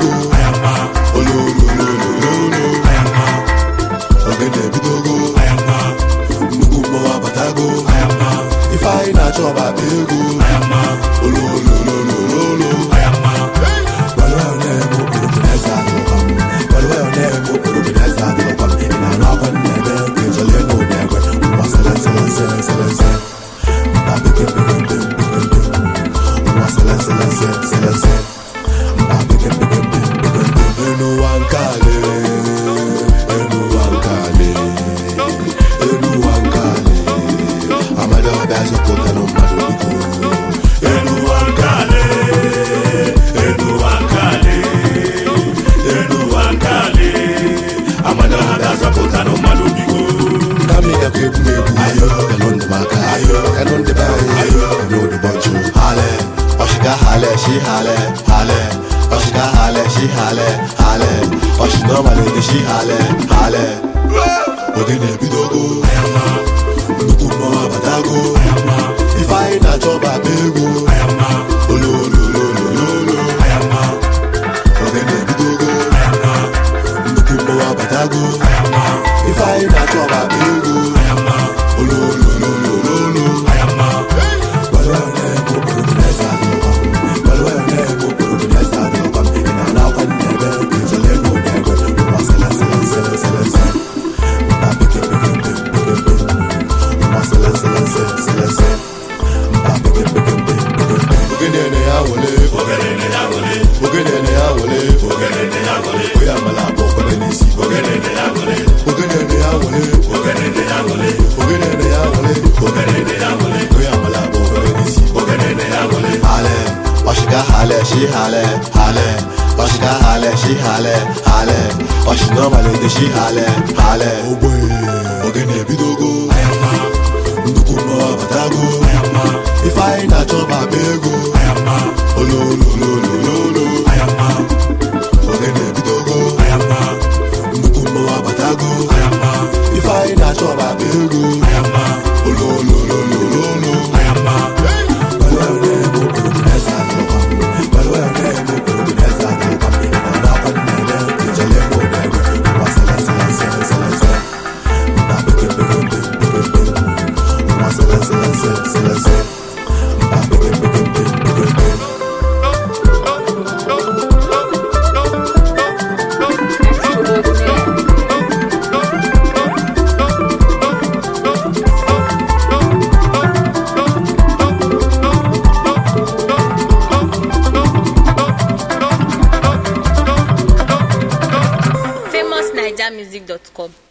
ayama, olololololo, ayama, ogene bidogo, ayama, nugumo abatago, ayama, ifai na choba bego, ayama, olololololo, ayama, balwa nemo urubineza dokam, balwa nemo urubineza dokam, ina na kwa nebe kejale no nebe, wasala sala sala sala, babeke babeke wasala sala sala sala, babeke babeke enu wankale, enu wankale, enu wankale, amada bazo kotano madubiko, enu wankale, enu wankale, enu wankale, amada bazo kotano madubiko. Kami ya kwebumebu, ayo, kalonde maka, ayo, kalonde bayi, ayo, kalonde bonjo, hale, oshika hale, she hale, hale. Oshika hale, she hale, hale. Oshi normally she hale, hale. Ogene bidogo, ayama. Nukumo abatago, ayama. Ifai na choba bego, ayama. Olololololo, ayama. Ogene bidogo, ayama. Nukumo abatago, ayama. Ifai na choba bego, ayama. Olololololo, ayama. Balwane ko urubineza dokam, balwane ko urubineza dokam. Hale, she hale, hale. Oshika hale, she hale, hale. Oshi normally she hale, hale. Oh boy, ogene bidogo, ayama. Ndukumo abatago, ayama. Ifai na choba bego, ayama. Olololololo, ayama. Ogene bidogo, ayama. Ndukumo abatago, ayama. Ifai na choba bego, ayama. Olololololo, ayama. Balwane mo urubineza dokam, balwane mo urubineza dokam. Ina kwa nebe kejale mo nebe, wasala sala sala sala sala. Babeke babeke wasala sala sala sala sala. Babeke babeke. famousnigermusic.com